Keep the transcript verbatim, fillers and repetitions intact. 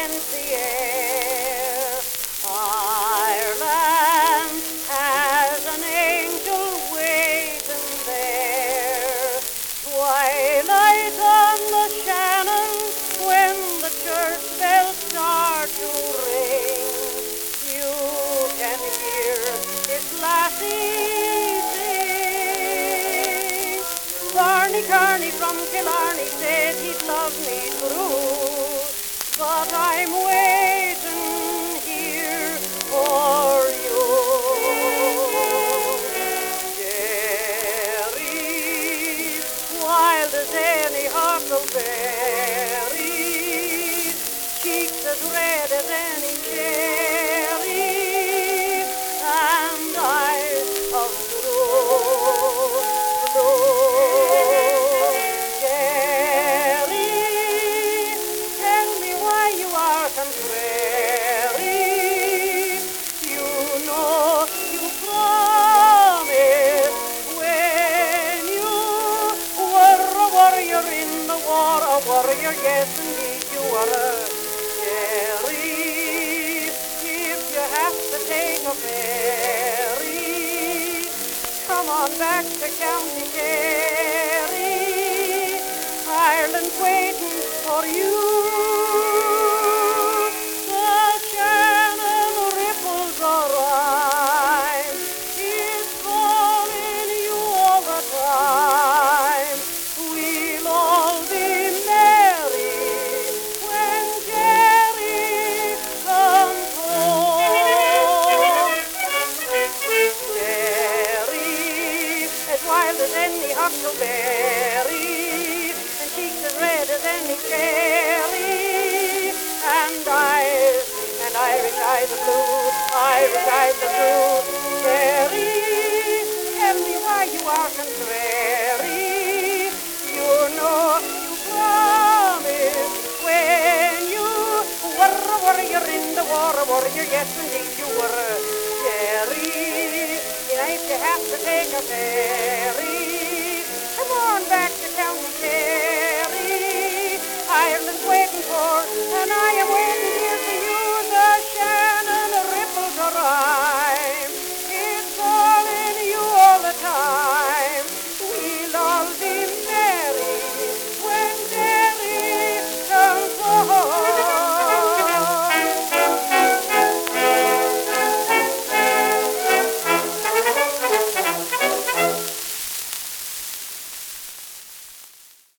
rent the air. Ireland has an angel waiting there. Twilight on the Shannon, when the church bells start to ring, you can hear his lassie sing. Barney Carney from Killarney said he'd love me true, but I'm waiting here for you. Jerry, wild as any huckleberry, cheeks as red as any cherry, and eyes of blue, blue. Jerry, tell me why you are contrary. You know you promised when you were a warrior in the war, a warrior, yes indeed you were. Jerry, if you have to take a ferry, come on back to County Kerry. Ireland's waiting for you. The Shannon ripples are rhyme, it's calling you all the time. We'll all be merry when Jerry comes home. Jerry, as wild as any huckleberry, and cheeks as red as any cherry, and eyes, and Irish eyes are blue, Irish eyes are blue. Jerry, tell me why you are contrary. You know you promised when you were a warrior in the war, a warrior, yes indeed you were. Jerry, if you have to take a ferry, come on back to County Kerry. Ireland's waiting for an